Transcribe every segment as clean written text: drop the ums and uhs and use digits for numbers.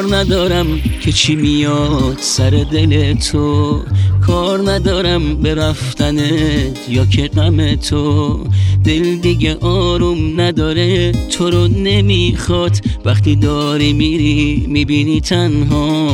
کار ندارم که چی میاد سر دل تو، کار ندارم به رفتنت یا که غم تو. دل دیگه آروم نداره، تو رو نمیخواد، وقتی داری میری میبینی تنها.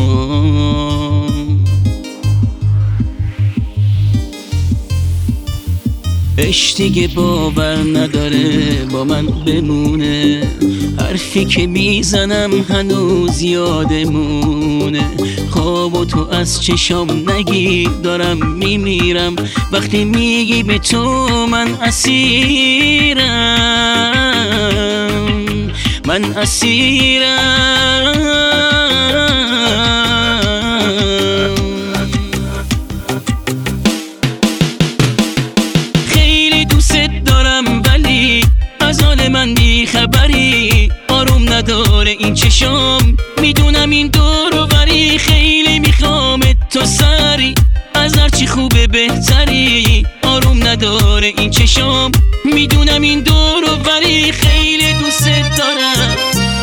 عشق دیگه باور نداره با من بمونه، حرفی که میزنم هنوز یادمونه. خواب تو از چشام نگیر دارم میمیرم، وقتی میگی به تو من اسیرم، من اسیرم. از حال من بی خبری، آروم نداره این چشام، میدونم این دور و بری. خیلی میخوامت تو سری، از هرچی خوبه بهتری. آروم نداره این چشام، میدونم این دور و بری. خیلی دوست دارم.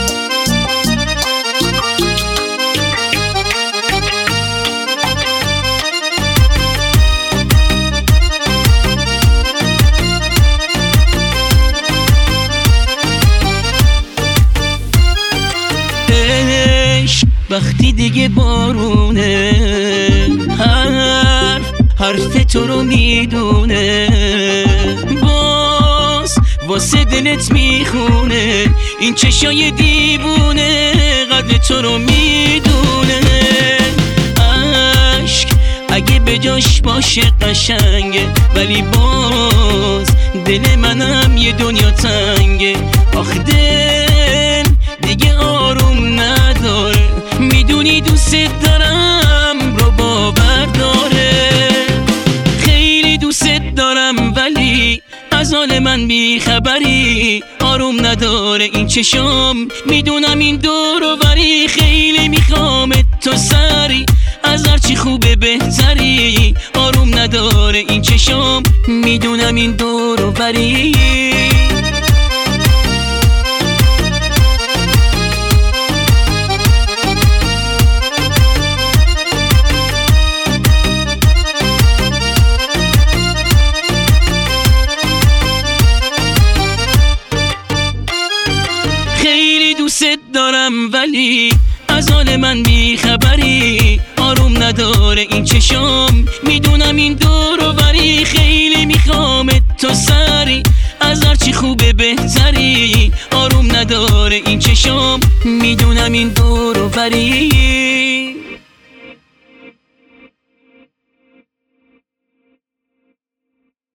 وقتی دیگه بارونه، حرف تو رو میدونه، باز واسه دلت میخونه. این چشای دیوونه قدر تو رو میدونه. عشق اگه به جاش باشه قشنگه، ولی باز دل منم یه دنیا تنگه. آخ دل دیگه آروم نداره، میدونی دوست دارم رو باور داره. خیلی دوست دارم ولی از حال من بی خبری، آروم نداره این چشام، میدونم این دور و بری. خیلی میخوامت تو سری، از هرچی خوبه بهتری. آروم نداره این چشام، میدونم این دور و بری. دوست دارم ولی از حال من بی خبری، آروم نداره این چشام، میدونم این دور و بری. خیلی میخوامت تو سری، از هرچی خوبه بهتری. آروم نداره این چشام، میدونم این دور و بری.